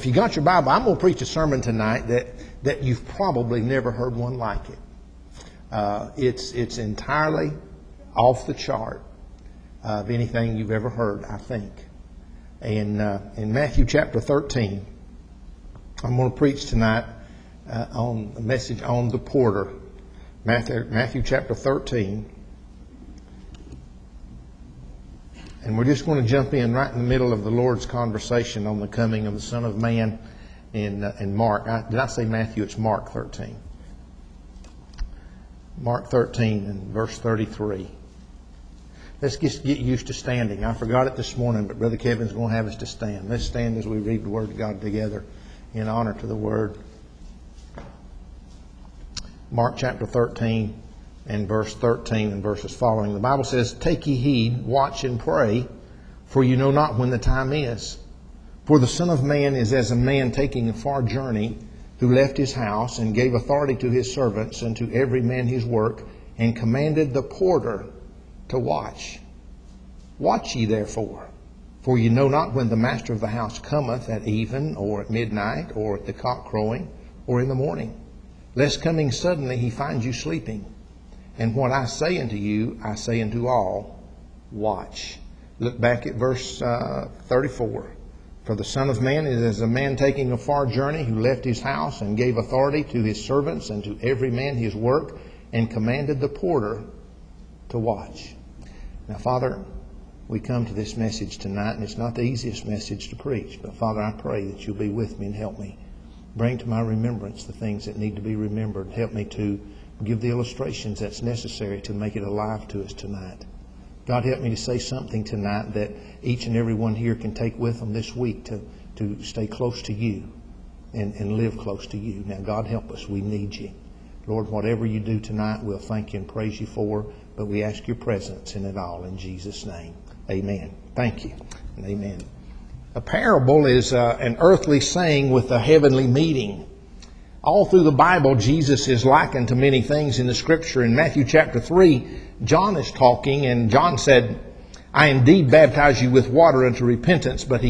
if you got your Bible, I'm going to preach a sermon tonight that you've probably never heard one like it. It's entirely off the chart of anything you've ever heard, I think. In Matthew chapter 13, I'm going to preach tonight on a message on the porter. Matthew chapter 13. And we're just going to jump in right in the middle of the Lord's conversation on the coming of the Son of Man in Mark. Did I say Matthew? It's Mark 13. Mark 13 and verse 33. Let's just get used to standing. I forgot it this morning, but Brother Kevin's going to have us to stand. Let's stand as we read the Word of God together in honor to the Word. Mark chapter 13 and verse 13 and verses following. The Bible says, "Take ye heed, watch and pray, for you know not when the time is. For the Son of Man is as a man taking a far journey, who left his house and gave authority to his servants and to every man his work, and commanded the porter to watch. Watch ye therefore, for you know not when the master of the house cometh, at even, or at midnight, or at the cock crowing, or in the morning, lest coming suddenly he find you sleeping. And what I say unto you, I say unto all, watch." Look back at verse 34. "For the Son of Man is as a man taking a far journey, who left his house and gave authority to his servants and to every man his work, and commanded the porter to watch." Now, Father, we come to this message tonight, and it's not the easiest message to preach. But, Father, I pray that you'll be with me and help me. Bring to my remembrance the things that need to be remembered. Help me to give the illustrations that's necessary to make it alive to us tonight. God, help me to say something tonight that each and every one here can take with them this week to stay close to you and live close to you. Now, God, help us. We need you. Lord, whatever you do tonight, we'll thank you and praise you for, but we ask your presence in it all in Jesus' name. Amen. Thank you. And amen. A parable is an earthly saying with a heavenly meaning. All through the Bible, Jesus is likened to many things in the Scripture. In Matthew chapter 3, John is talking, and John said, "I indeed baptize you with water unto repentance, but he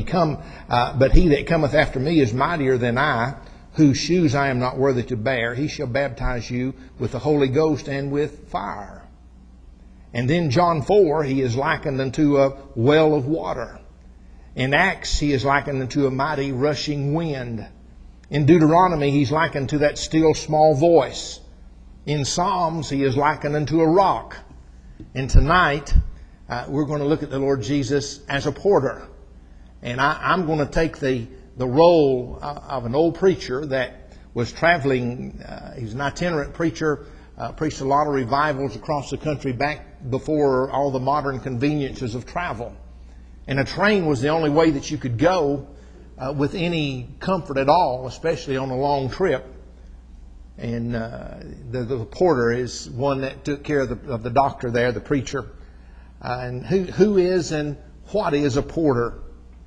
that cometh after me is mightier than I, whose shoes I am not worthy to bear. He shall baptize you with the Holy Ghost and with fire." And then John 4, he is likened unto a well of water. In Acts, he is likened unto a mighty rushing wind. In Deuteronomy, he's likened to that still small voice. In Psalms, he is likened unto a rock. And tonight, we're going to look at the Lord Jesus as a porter. And I'm going to take the role of an old preacher that was traveling. He's an itinerant preacher, preached a lot of revivals across the country back before all the modern conveniences of travel. And a train was the only way that you could go with any comfort at all, especially on a long trip. And the porter is one that took care of the doctor there, the preacher. And who is and what is a porter?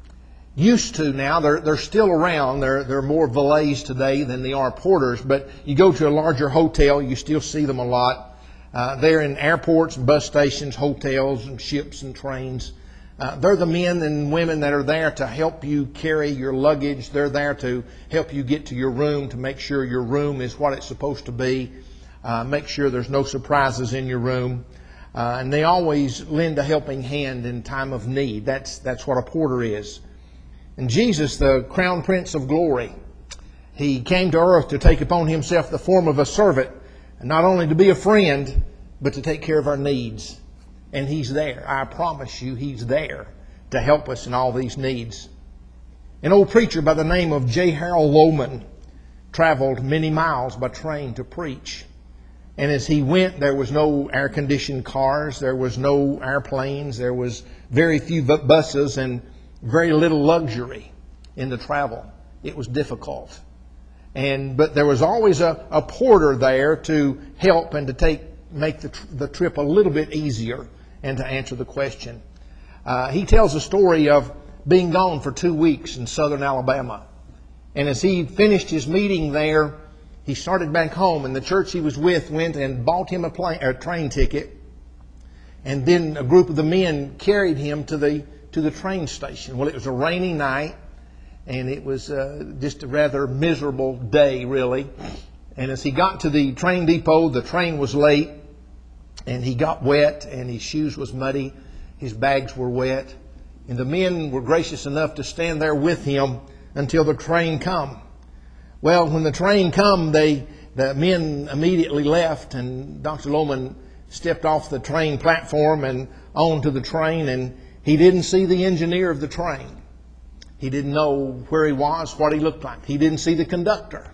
Used to now, they're still around. There are more valets today than there are porters. But you go to a larger hotel, you still see them a lot. They're in airports and bus stations, hotels and ships and trains. They're the men and women that are there to help you carry your luggage. They're there to help you get to your room, to make sure your room is what it's supposed to be. Make sure there's no surprises in your room. And they always lend a helping hand in time of need. That's what a porter is. And Jesus, the crown prince of glory, he came to earth to take upon himself the form of a servant, and not only to be a friend, but to take care of our needs. And he's there. I promise you, he's there to help us in all these needs. An old preacher by the name of J. Harold Lowman traveled many miles by train to preach. And as he went, there was no air-conditioned cars, there was no airplanes, there was very few buses, and very little luxury in the travel. It was difficult. But there was always a porter there to help and to make the trip a little bit easier and to answer the question. He tells a story of being gone for 2 weeks in southern Alabama. And as he finished his meeting there, he started back home, and the church he was with went and bought him a train ticket. And then a group of the men carried him to the train station. Well, it was a rainy night, and it was just a rather miserable day, really. And as he got to the train depot, the train was late, and he got wet, and his shoes was muddy, his bags were wet, and the men were gracious enough to stand there with him until the train come. Well, when the train come, the men immediately left, and Dr. Lohman stepped off the train platform and onto the train, and he didn't see the engineer of the train. He didn't know where he was, what he looked like. He didn't see the conductor,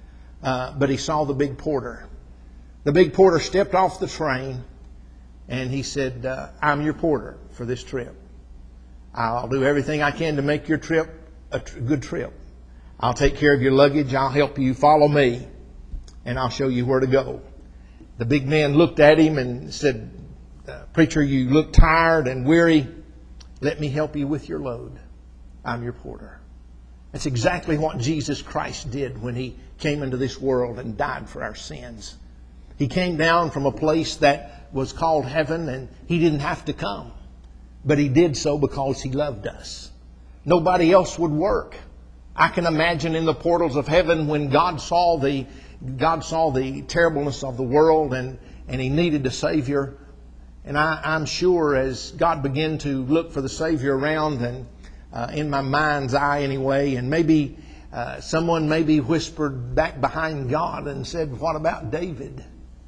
but he saw the big porter. The big porter stepped off the train, and he said, I'm your porter for this trip. I'll do everything I can to make your trip a good trip. I'll take care of your luggage. I'll help you. Follow me, and I'll show you where to go. The big man looked at him and said, Preacher, you look tired and weary. Let me help you with your load. I'm your porter. That's exactly what Jesus Christ did when He came into this world and died for our sins. He came down from a place that was called heaven, and He didn't have to come. But He did so because He loved us. Nobody else would work. I can imagine in the portals of heaven when God saw the terribleness of the world and He needed a Savior. And I'm sure as God began to look for the Savior around, and in my mind's eye anyway, and maybe someone maybe whispered back behind God and said, what about David?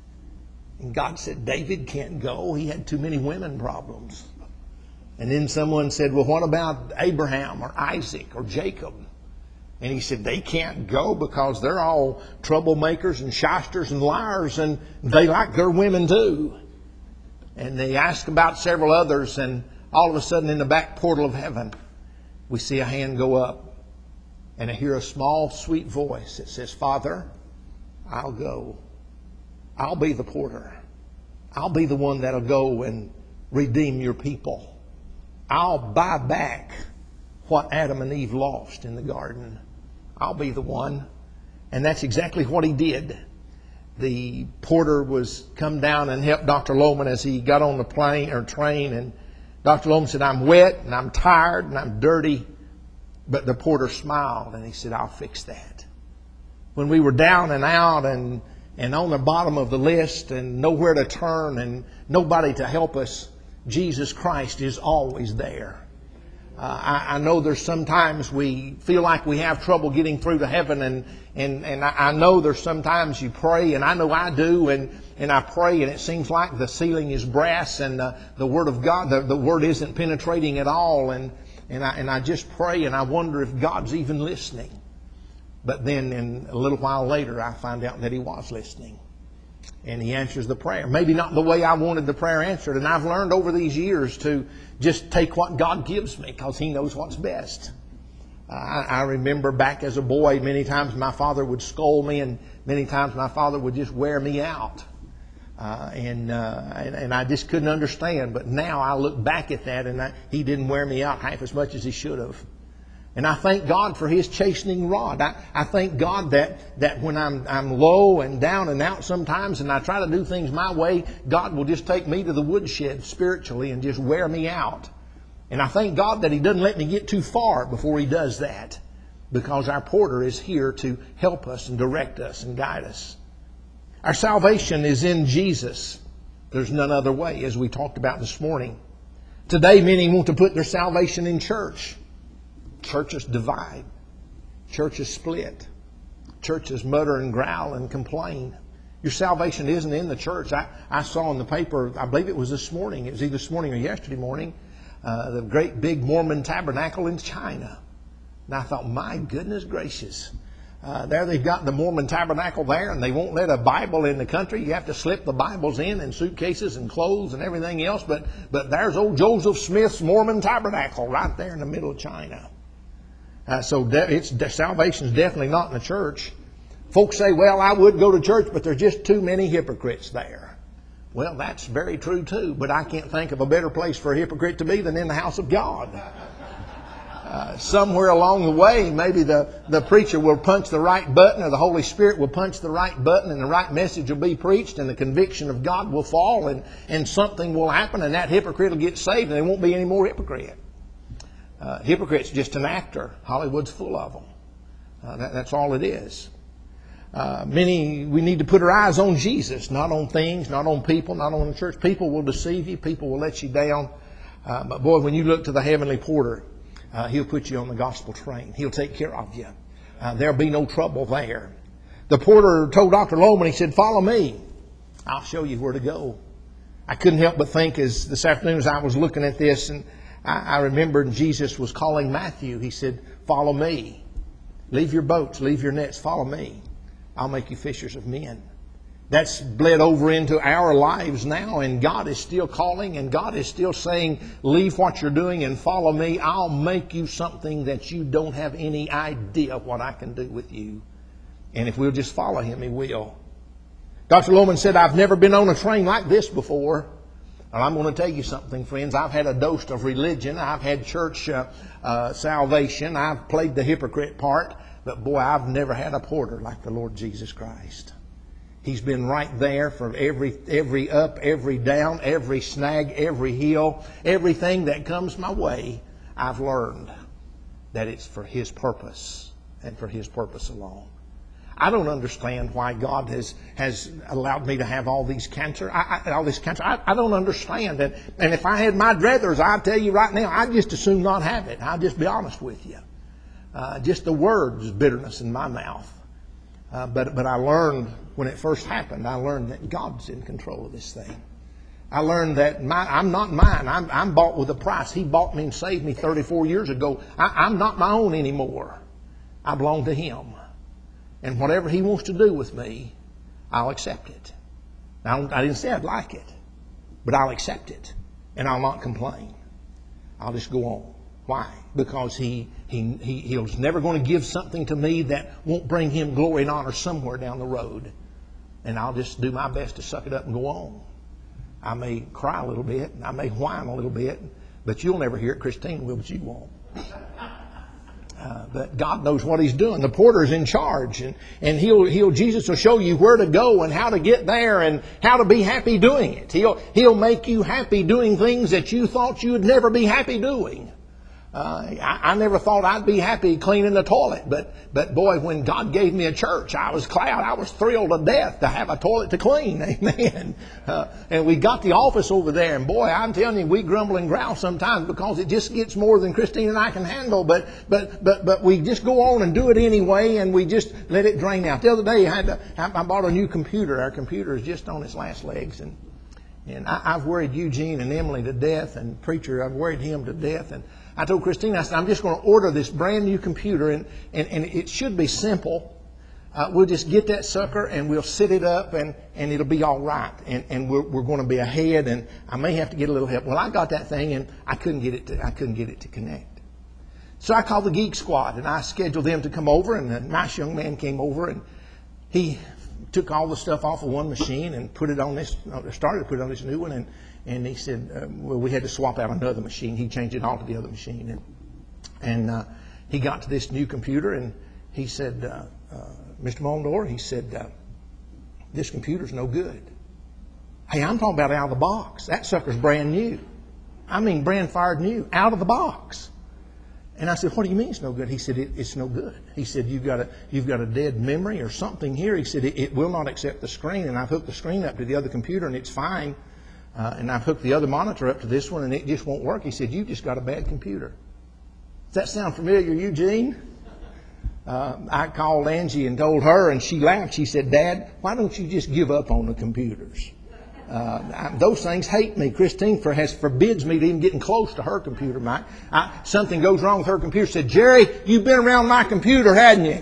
And God said, David can't go. He had too many women problems. And then someone said, well, what about Abraham or Isaac or Jacob? And He said, they can't go because they're all troublemakers and shysters and liars, and they like their women too. And they asked about several others, and all of a sudden in the back portal of heaven, we see a hand go up, and I hear a small, sweet voice that says, Father, I'll go. I'll be the porter. I'll be the one that'll go and redeem your people. I'll buy back what Adam and Eve lost in the garden. I'll be the one. And that's exactly what He did. The porter was come down and helped Dr. Lohman as he got on the train, and Dr. Lohman said, I'm wet and I'm tired and I'm dirty. But the porter smiled and he said, I'll fix that. When we were down and out and on the bottom of the list and nowhere to turn and nobody to help us, Jesus Christ is always there. I know there's sometimes we feel like we have trouble getting through to heaven, and I know there's sometimes you pray, and I know I do, and I pray and it seems like the ceiling is brass and the Word of God, the Word isn't penetrating at all, and I just pray and I wonder if God's even listening. But then in a little while later I find out that He was listening. And He answers the prayer. Maybe not the way I wanted the prayer answered. And I've learned over these years to just take what God gives me because He knows what's best. I remember back as a boy, many times my father would scold me, and many times my father would just wear me out. And I just couldn't understand. But now I look back at that, and He didn't wear me out half as much as He should have. And I thank God for His chastening rod. I thank God that when I'm low and down and out sometimes and I try to do things my way, God will just take me to the woodshed spiritually and just wear me out. And I thank God that He doesn't let me get too far before He does that, because our porter is here to help us and direct us and guide us. Our salvation is in Jesus. There's none other way, as we talked about this morning. Today, many want to put their salvation in church. Churches divide. Churches split. Churches mutter and growl and complain. Your salvation isn't in the church. I saw in the paper, I believe it was this morning, it was either this morning or yesterday morning, the great big Mormon tabernacle in China. And I thought, my goodness gracious. There they've got the Mormon tabernacle there, and they won't let a Bible in the country. You have to slip the Bibles in suitcases and clothes and everything else. But there's old Joseph Smith's Mormon tabernacle right there in the middle of China. Salvation's definitely not in the church. Folks say, well, I would go to church, but there's just too many hypocrites there. Well, that's very true too, but I can't think of a better place for a hypocrite to be than in the house of God. Somewhere along the way, maybe the preacher will punch the right button, or the Holy Spirit will punch the right button, and the right message will be preached, and the conviction of God will fall, and something will happen, and that hypocrite will get saved, and there won't be any more hypocrite. Hypocrite's just an actor. Hollywood's full of them. That's all it is. We need to put our eyes on Jesus, not on things, not on people, not on the church. People will deceive you. People will let you down. But boy, when you look to the heavenly porter, He'll put you on the gospel train. He'll take care of you. There'll be no trouble there. The porter told Dr. Lohman, he said, "Follow me. I'll show you where to go." I couldn't help but think as this afternoon as I was looking at this, and I remembered Jesus was calling Matthew. He said, "Follow me. Leave your boats, leave your nets, follow me. I'll make you fishers of men." That's bled over into our lives now, and God is still calling, and God is still saying, leave what you're doing and follow me. I'll make you something that you don't have any idea what I can do with you. And if we'll just follow Him, He will. Dr. Lohman said, "I've never been on a train like this before." And I'm going to tell you something, friends. I've had a dose of religion. I've had church salvation. I've played the hypocrite part. But boy, I've never had a porter like the Lord Jesus Christ. He's been right there for every up, every down, every snag, every hill, everything that comes my way. I've learned that it's for His purpose and for His purpose alone. I don't understand why God has allowed me to have all these cancer. I don't understand it. And if I had my druthers, I'll tell you right now, I'd just as soon not have it. I'll just be honest with you. Just the words, bitterness in my mouth. But I learned when it first happened, I learned that God's in control of this thing. I learned that I'm not mine. I'm bought with a price. He bought me and saved me 34 years ago. I'm not my own anymore. I belong to Him. And whatever He wants to do with me, I'll accept it. Now, I didn't say I'd like it, but I'll accept it. And I'll not complain. I'll just go on. Why? Because He's never going to give something to me that won't bring Him glory and honor somewhere down the road. And I'll just do my best to suck it up and go on. I may cry a little bit, I may whine a little bit, but you'll never hear it. Christine will, but you won't. But God knows what He's doing. The porter's in charge, and Jesus will show you where to go and how to get there and how to be happy doing it. He'll make you happy doing things that you thought you would never be happy doing. I never thought I'd be happy cleaning the toilet, but boy, when God gave me a church, I was glad. I was thrilled to death to have a toilet to clean. Amen. And we got the office over there, and boy, I'm telling you, we grumble and growl sometimes because it just gets more than Christine and I can handle. But we just go on and do it anyway, and we just let it drain out. The other day, I bought a new computer. Our computer is just on its last legs, and I've worried Eugene and Emily to death, and preacher, I've worried him to death, and I told Christine, I said, I'm just going to order this brand new computer, and it should be simple. We'll just get that sucker and we'll set it up, and it'll be all right. And we're going to be ahead, and I may have to get a little help. Well, I got that thing, and I couldn't get it to connect. So I called the Geek Squad, and I scheduled them to come over, and a nice young man came over, and he took all the stuff off of one machine and put it on this, started to put it on this new one, and he said, well, we had to swap out another machine. He changed it all to the other machine. And he got to this new computer, and he said, Mr. Mondor, he said, this computer's no good. Hey, I'm talking about out of the box. That sucker's brand new. I mean brand fired new, out of the box. And I said, what do you mean it's no good? He said, it's no good. He said, you've got a dead memory or something here. He said, it will not accept the screen. And I've hooked the screen up to the other computer, and it's fine. And I've hooked the other monitor up to this one, and it just won't work. He said, you've just got a bad computer. Does that sound familiar, Eugene? I called Angie and told her, and she laughed. She said, Dad, why don't you just give up on the computers? Those things hate me. Christine forbids me to even getting close to her computer. Something goes wrong with her computer. Said, Jerry, you've been around my computer, hadn't you?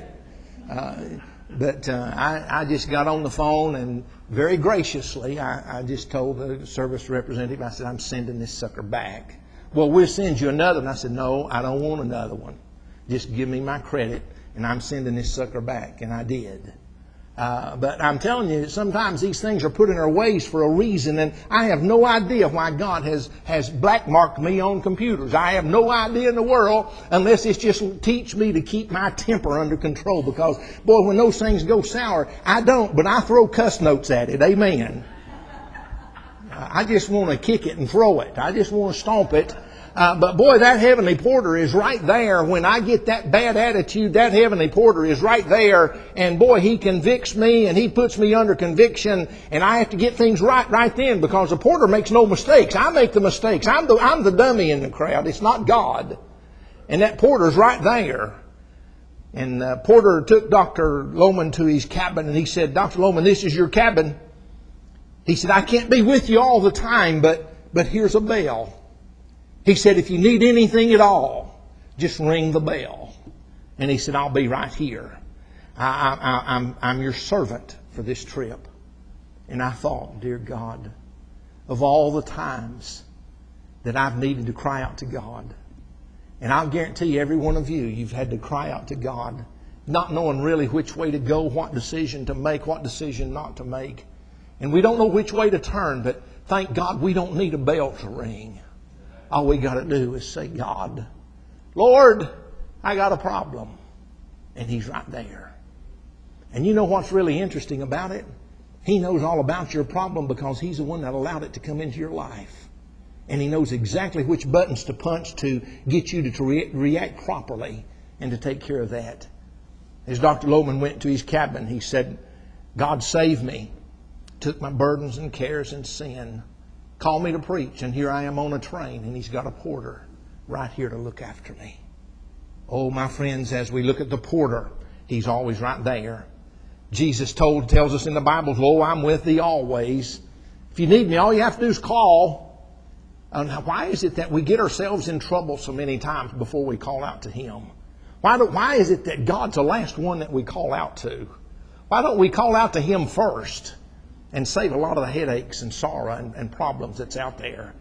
But I just got on the phone, and very graciously, I just told the service representative, I said, I'm sending this sucker back. Well, we'll send you another one. I said, no, I don't want another one. Just give me my credit, and I'm sending this sucker back. And I did. But I'm telling you, sometimes these things are put in our ways for a reason, and I have no idea why God has blackmarked me on computers. I have no idea in the world, unless it's just teach me to keep my temper under control, because, boy, when those things go sour, I don't, but I throw cuss notes at it. Amen. I just want to kick it and throw it. I just want to stomp it. But boy, that Heavenly Porter is right there. When I get that bad attitude, that Heavenly Porter is right there. And boy, He convicts me and He puts me under conviction. And I have to get things right then, because the Porter makes no mistakes. I make the mistakes. I'm the dummy in the crowd. It's not God. And that Porter's right there. And Porter took Dr. Lohman to his cabin, and he said, "Dr. Lohman, this is your cabin." He said, "I can't be with you all the time, but here's a bell." He said, "If you need anything at all, just ring the bell." And he said, "I'll be right here. I'm your servant for this trip." And I thought, dear God, of all the times that I've needed to cry out to God. And I'll guarantee every one of you, you've had to cry out to God, not knowing really which way to go, what decision to make, what decision not to make. And we don't know which way to turn, but thank God we don't need a bell to ring. All we got to do is say, "God, Lord, I got a problem." And He's right there. And you know what's really interesting about it? He knows all about your problem because He's the one that allowed it to come into your life. And He knows exactly which buttons to punch to get you to react properly and to take care of that. As Dr. Lohman went to his cabin, he said, "God saved me, took my burdens and cares and sin, called me to preach, and here I am on a train, and He's got a porter right here to look after me." Oh, my friends, as we look at the porter, He's always right there. Jesus tells us in the Bible, "Lo, I'm with thee always." If you need me, all you have to do is call. Now, why is it that we get ourselves in trouble so many times before we call out to Him? Why is it that God's the last one that we call out to? Why don't we call out to Him first and save a lot of the headaches and sorrow and problems that's out there?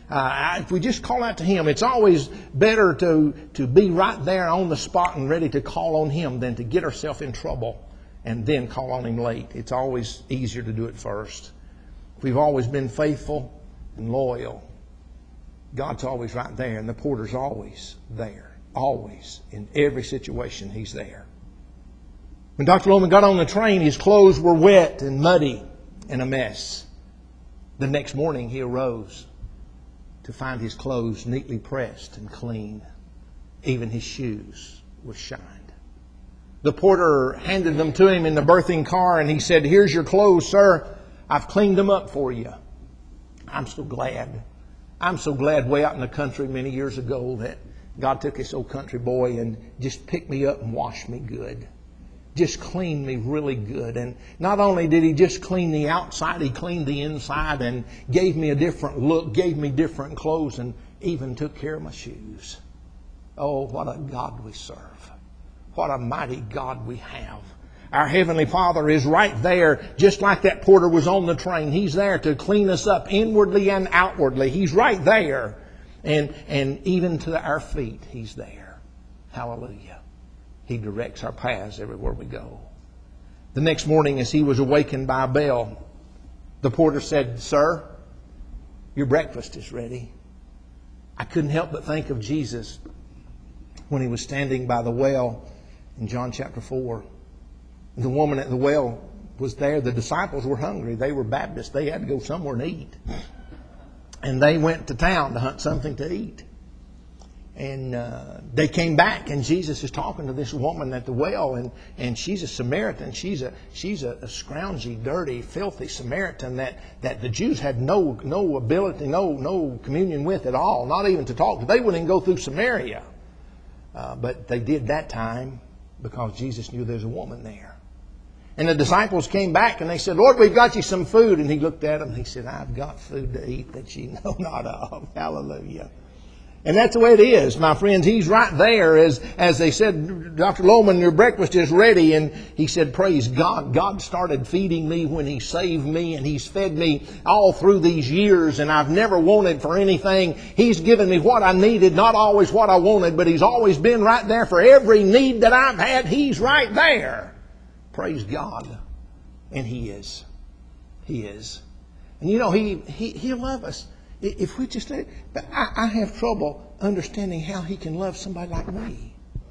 If we just call out to Him, it's always better to be right there on the spot and ready to call on Him than to get ourselves in trouble and then call on Him late. It's always easier to do it first. If we've always been faithful and loyal, God's always right there, and the porter's always there. Always. In every situation, He's there. When Dr. Lohman got on the train, his clothes were wet and muddy and a mess. The next morning, he arose to find his clothes neatly pressed and clean. Even his shoes were shined. The porter handed them to him in the berthing car, and he said, "Here's your clothes, sir. I've cleaned them up for you." I'm so glad. I'm so glad way out in the country many years ago that God took this old country boy and just picked me up and washed me good. Just cleaned me really good. And not only did He just clean the outside, He cleaned the inside and gave me a different look, gave me different clothes, and even took care of my shoes. Oh, what a God we serve. What a mighty God we have. Our Heavenly Father is right there, just like that porter was on the train. He's there to clean us up inwardly and outwardly. He's right there. And even to our feet, He's there. Hallelujah. He directs our paths everywhere we go. The next morning, as he was awakened by a bell, the porter said, "Sir, your breakfast is ready." I couldn't help but think of Jesus when He was standing by the well in John chapter 4. The woman at the well was there. The disciples were hungry. They were Baptists. They had to go somewhere and eat. And they went to town to hunt something to eat. And they came back, and Jesus is talking to this woman at the well, and she's a Samaritan. She's a scroungy, dirty, filthy Samaritan that the Jews had no ability, no communion with at all, not even to talk to. They wouldn't even go through Samaria. But they did that time because Jesus knew there's a woman there. And the disciples came back and they said, "Lord, we've got you some food." And He looked at them and He said, "I've got food to eat that you know not of." Hallelujah. And that's the way it is, my friends. He's right there as they said, "Dr. Lohman, your breakfast is ready." And he said, "Praise God. God started feeding me when He saved me, and He's fed me all through these years, and I've never wanted for anything. He's given me what I needed, not always what I wanted, but He's always been right there for every need that I've had. He's right there." Praise God. And He is. He is. And you know, He'll love us. If we just let it. But I have trouble understanding how He can love somebody like me.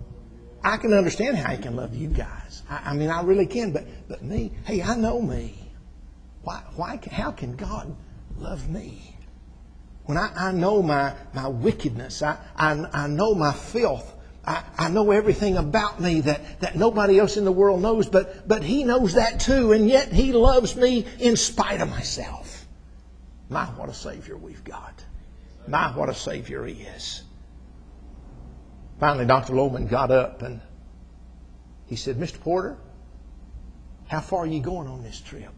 I can understand how He can love you guys. I mean, I really can. But me, hey, I know me. How can God love me? when I know my wickedness, I know my filth, I know everything about me that nobody else in the world knows, but He knows that too, and yet He loves me in spite of myself. My, what a Savior we've got. My, what a Savior He is. Finally, Dr. Lohman got up and he said, Mr. Porter, how far are you going on this trip?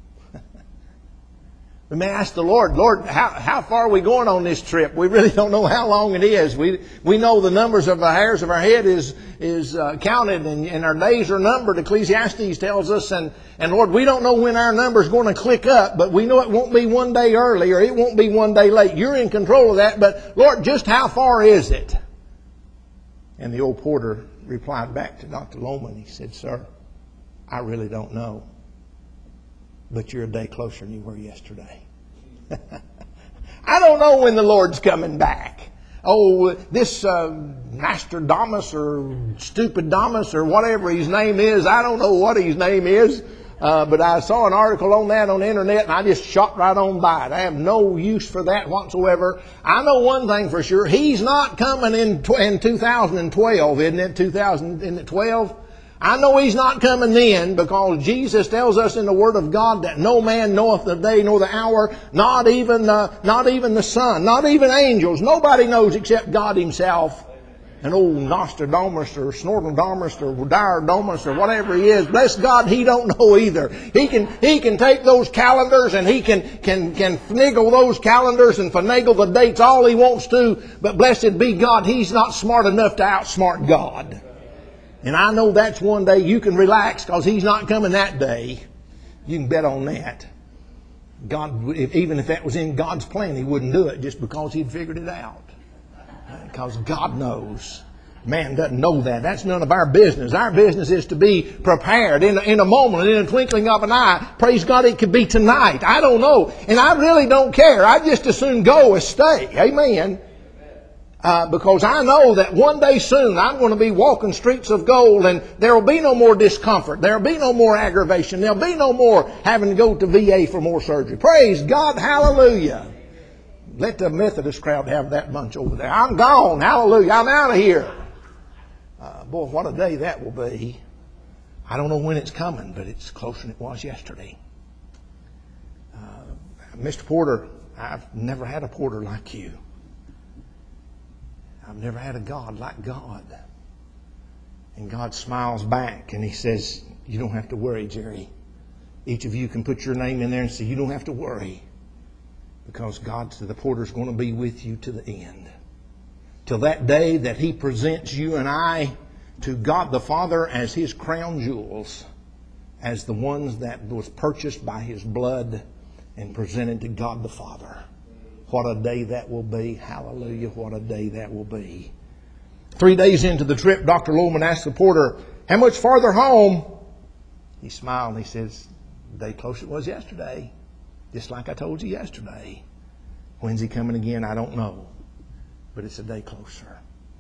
We may ask the Lord, Lord, how far are we going on this trip? We really don't know how long it is. We know the numbers of the hairs of our head is counted and our days are numbered. Ecclesiastes tells us, and Lord, we don't know when our number is going to click up, but we know it won't be one day early or it won't be one day late. You're in control of that, but Lord, just how far is it? And the old porter replied back to Dr. Lohman. He said, Sir, I really don't know. But you're a day closer than you were yesterday. I don't know when the Lord's coming back. Oh, this Master Damas or Stupid Damas or whatever his name is, I don't know what his name is. But I saw an article on that on the internet and I just shot right on by it. I have no use for that whatsoever. I know one thing for sure. He's not coming in 2012, isn't it? 2012? I know He's not coming then, because Jesus tells us in the Word of God that no man knoweth the day nor the hour, not even the Son, not even angels. Nobody knows except God Himself. And old Nostradamus or Snortadamus or Diardamus or whatever he is, bless God, he don't know either. He can take those calendars and he can finagle those calendars and finagle the dates all he wants to, but blessed be God, he's not smart enough to outsmart God. And I know that's one day you can relax, because He's not coming that day. You can bet on that. God, even if that was in God's plan, He wouldn't do it just because He'd figured it out. Because God knows. Man doesn't know that. That's none of our business. Our business is to be prepared in a moment, in a twinkling of an eye. Praise God, it could be tonight. I don't know. And I really don't care. I just as soon go as stay. Amen. Because I know that one day soon I'm going to be walking streets of gold, and there will be no more discomfort. There will be no more aggravation. There will be no more having to go to VA for more surgery. Praise God. Hallelujah. Let the Methodist crowd have that bunch over there. I'm gone. Hallelujah. I'm out of here. Boy, what a day that will be. I don't know when it's coming, but it's closer than it was yesterday. Mr. Porter, I've never had a porter like you. I've never had a God like God. And God smiles back and He says, you don't have to worry, Jerry. Each of you can put your name in there and say, you don't have to worry. Because God said the porter's going to be with you to the end. Till that day that He presents you and I to God the Father as His crown jewels. As the ones that was purchased by His blood and presented to God the Father. What a day that will be. Hallelujah. What a day that will be. 3 days into the trip, Dr. Lohman asked the porter, how much farther home? He smiled and he says, the day closer it was yesterday. Just like I told you yesterday. When's He coming again? I don't know. But it's a day closer.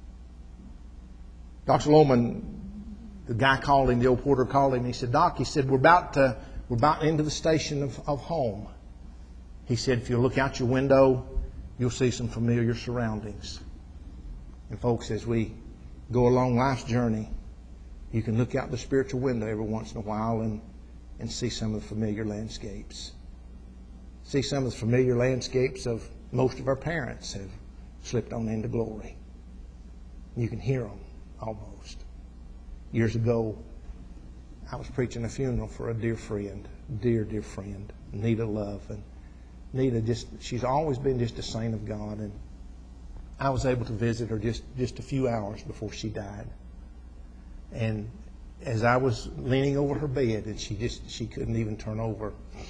Dr. Lohman, the guy called him, the old porter called him. He said, Doc, he said, we're about into the station of home. He said, if you look out your window, you'll see some familiar surroundings. And folks, as we go along life's journey, you can look out the spiritual window every once in a while and see some of the familiar landscapes. See some of the familiar landscapes of most of our parents have slipped on into glory. You can hear them almost. Years ago, I was preaching a funeral for a dear friend, dear friend, Nita Love. And Nita she's always been just a saint of God. And I was able to visit her just a few hours before she died. And as I was leaning over her bed, and she couldn't even turn over.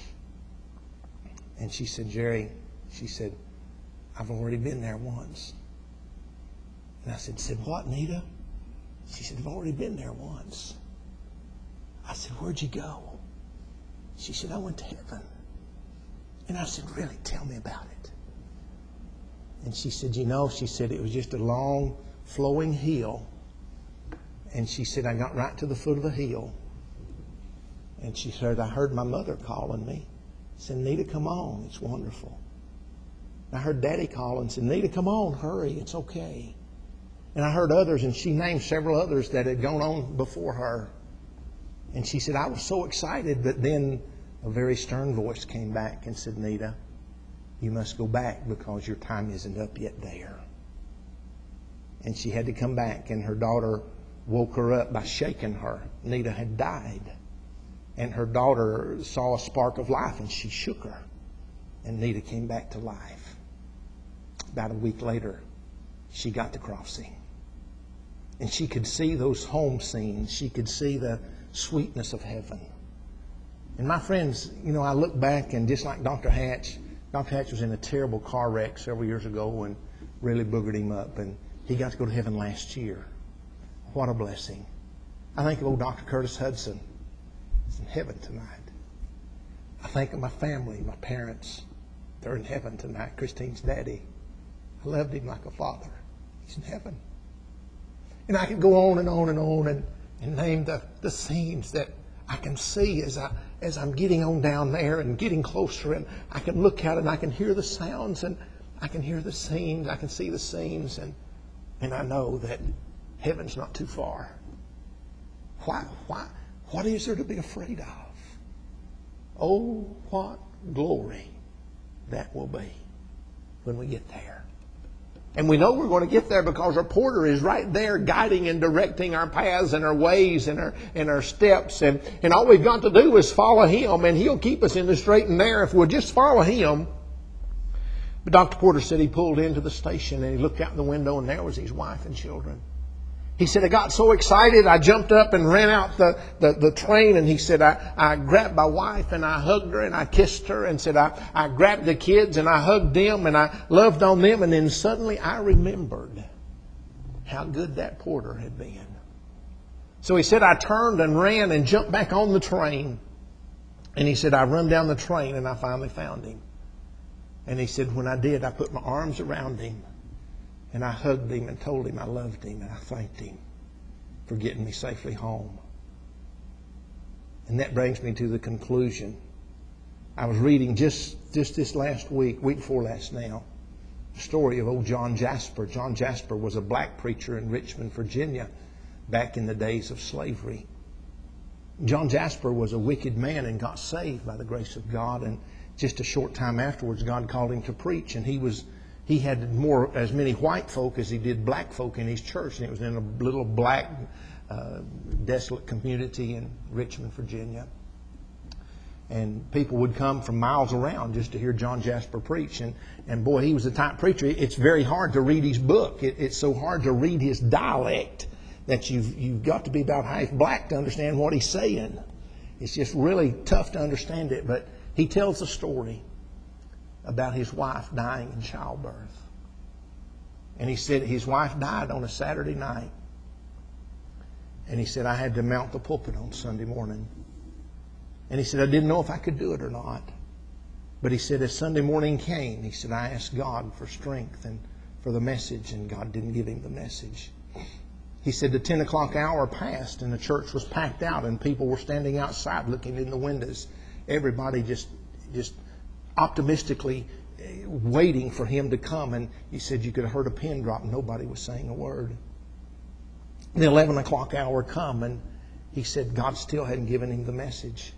And she said, Jerry, she said, I've already been there once. And I said, what, Nita? She said, I've already been there once. I said, where'd you go? She said, I went to heaven. And I said, really? Tell me about it. And she said, she said, it was just a long flowing hill. And she said, I got right to the foot of the hill. And she said, I heard my mother calling me. I said, Nita, come on. It's wonderful. I heard Daddy call and said, Nita, come on, hurry, it's okay. And I heard others, and she named several others that had gone on before her. And she said, I was so excited, but then a very stern voice came back and said, Nita, you must go back because your time isn't up yet there. And she had to come back, and her daughter woke her up by shaking her. Nita had died. And her daughter saw a spark of life, and she shook her. And Nita came back to life. About a week later, she got the crossing. And she could see those home scenes. She could see the sweetness of heaven. And my friends, I look back, and just like Dr. Hatch was in a terrible car wreck several years ago and really boogered him up. And he got to go to heaven last year. What a blessing. I think of old Dr. Curtis Hudson. He's in heaven tonight. I think of my family, my parents. They're in heaven tonight. Christine's daddy. I loved him like a father. He's in heaven. And I could go on and on and on and name the scenes that I can see as I'm getting on down there and getting closer. And I can look out and I can hear the sounds and I can hear the scenes. I can see the scenes. And I know that heaven's not too far. Why? What is there to be afraid of? Oh, what glory that will be when we get there. And we know we're going to get there because our porter is right there guiding and directing our paths and our ways and our steps. And all we've got to do is follow Him, and He'll keep us in the straight and narrow if we'll just follow Him. But Dr. Porter said he pulled into the station and he looked out the window, and there was his wife and children. He said, I got so excited, I jumped up and ran out the train. And he said, I grabbed my wife and I hugged her and I kissed her and said, I grabbed the kids and I hugged them and I loved on them. And then suddenly I remembered how good that porter had been. So he said, I turned and ran and jumped back on the train. And he said, I run down the train and I finally found him. And he said, when I did, I put my arms around him. And I hugged him and told him I loved him, and I thanked him for getting me safely home. And that brings me to the conclusion. I was reading just this last week before last now, the story of old John Jasper. John Jasper was a black preacher in Richmond, Virginia, back in the days of slavery. John Jasper was a wicked man and got saved by the grace of God. And just a short time afterwards, God called him to preach, and he had as many white folk as he did black folk in his church. And it was in a little black, desolate community in Richmond, Virginia. And people would come from miles around just to hear John Jasper preach. And boy, he was a type preacher. It's very hard to read his book. It's so hard to read his dialect that you've got to be about half black to understand what he's saying. It's just really tough to understand it. But he tells a story about his wife dying in childbirth. And he said his wife died on a Saturday night. And he said, I had to mount the pulpit on Sunday morning. And he said, I didn't know if I could do it or not. But he said, as Sunday morning came, he said, I asked God for strength and for the message, and God didn't give him the message. He said the 10 o'clock hour passed and the church was packed out and people were standing outside looking in the windows. Everybody just optimistically waiting for him to come. And he said you could have heard a pin drop and nobody was saying a word. The 11 o'clock hour come and he said God still hadn't given him the message.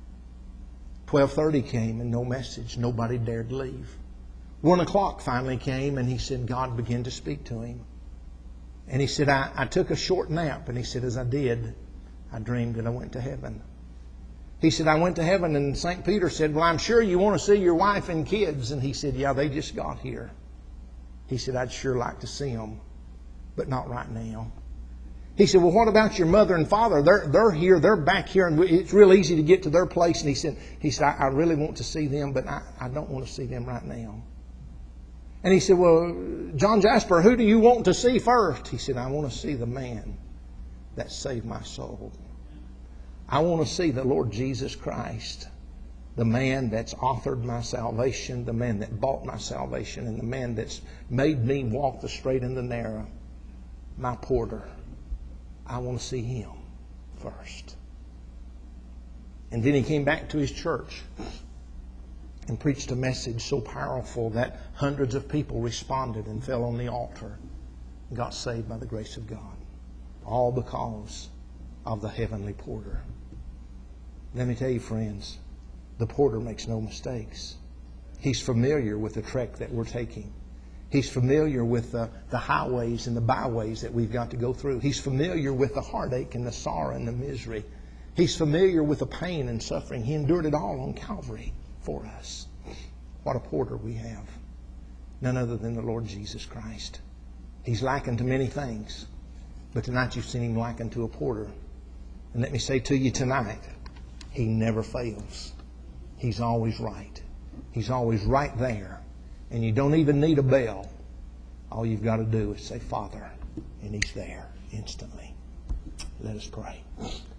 12:30 came and no message. Nobody dared leave. 1 o'clock finally came and he said God began to speak to him. And he said, I took a short nap. And he said, as I did, I dreamed that I went to heaven. He said, I went to heaven and St. Peter said, well, I'm sure you want to see your wife and kids. And he said, yeah, they just got here. He said, I'd sure like to see them, but not right now. He said, well, what about your mother and father? They're here, they're back here, and it's real easy to get to their place. And he said, I really want to see them, but I don't want to see them right now. And he said, well, John Jasper, who do you want to see first? He said, I want to see the man that saved my soul. I want to see the Lord Jesus Christ, the man that's authored my salvation, the man that bought my salvation, and the man that's made me walk the straight and the narrow, my porter. I want to see him first. And then he came back to his church. and preached a message so powerful that hundreds of people responded and fell on the altar and got saved by the grace of God. All because of the heavenly porter. Let me tell you, friends, the porter makes no mistakes. He's familiar with the trek that we're taking. He's familiar with the highways and the byways that we've got to go through. He's familiar with the heartache and the sorrow and the misery. He's familiar with the pain and suffering. He endured it all on Calvary for us. What a porter we have. None other than the Lord Jesus Christ. He's likened to many things, but tonight you've seen Him likened to a porter. And let me say to you tonight, He never fails. He's always right. He's always right there. And you don't even need a bell. All you've got to do is say, Father, and He's there instantly. Let us pray.